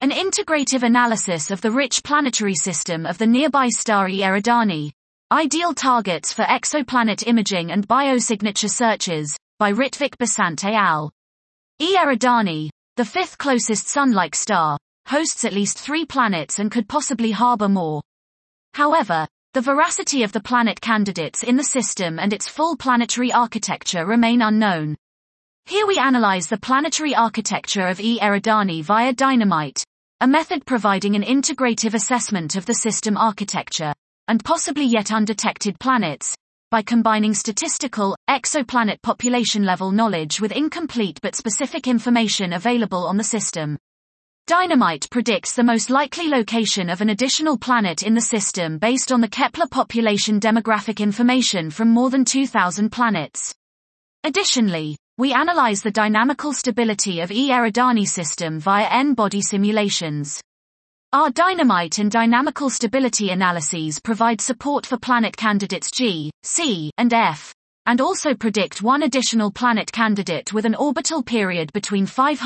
An integrative analysis of the rich planetary system of the nearby star E Eridani. Ideal targets for exoplanet imaging and biosignature searches, by Ritwik Basant et al. E Eridani, the fifth closest Sun-like star, hosts at least 3 planets and could possibly harbor more. However, the veracity of the planet candidates in the system and its full planetary architecture remain unknown. Here we analyze the planetary architecture of E Eridani via Dynamite, a method providing an integrative assessment of the system architecture, and possibly yet undetected planets, by combining statistical, exoplanet population-level knowledge with incomplete but specific information available on the system. Dynamite predicts the most likely location of an additional planet in the system based on the Kepler population demographic information from more than 2,000 planets. Additionally, we analyze the dynamical stability of E Eridani system via N-body simulations. Our dynamite and dynamical stability analyses provide support for planet candidates G, C, and F, and also predict one additional planet candidate with an orbital period between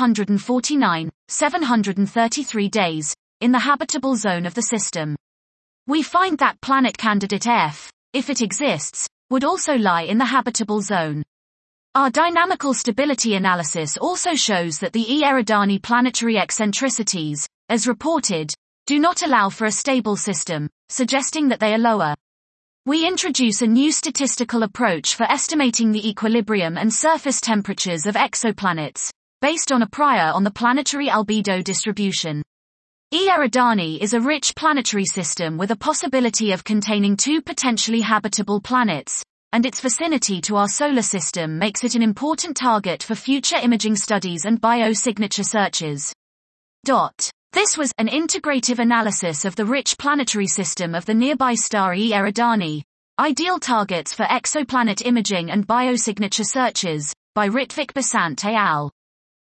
549-733 days, in the habitable zone of the system. We find that planet candidate F, if it exists, would also lie in the habitable zone. Our dynamical stability analysis also shows that the E Eridani planetary eccentricities, as reported, do not allow for a stable system, suggesting that they are lower. We introduce a new statistical approach for estimating the equilibrium and surface temperatures of exoplanets, based on a prior on the planetary albedo distribution. E Eridani is a rich planetary system with a possibility of containing 2 potentially habitable planets, and its vicinity to our solar system makes it an important target for future imaging studies and biosignature searches. This was an integrative analysis of the rich planetary system of the nearby star E Eridani. Ideal targets for exoplanet imaging and biosignature searches, by Ritwik Basant et al.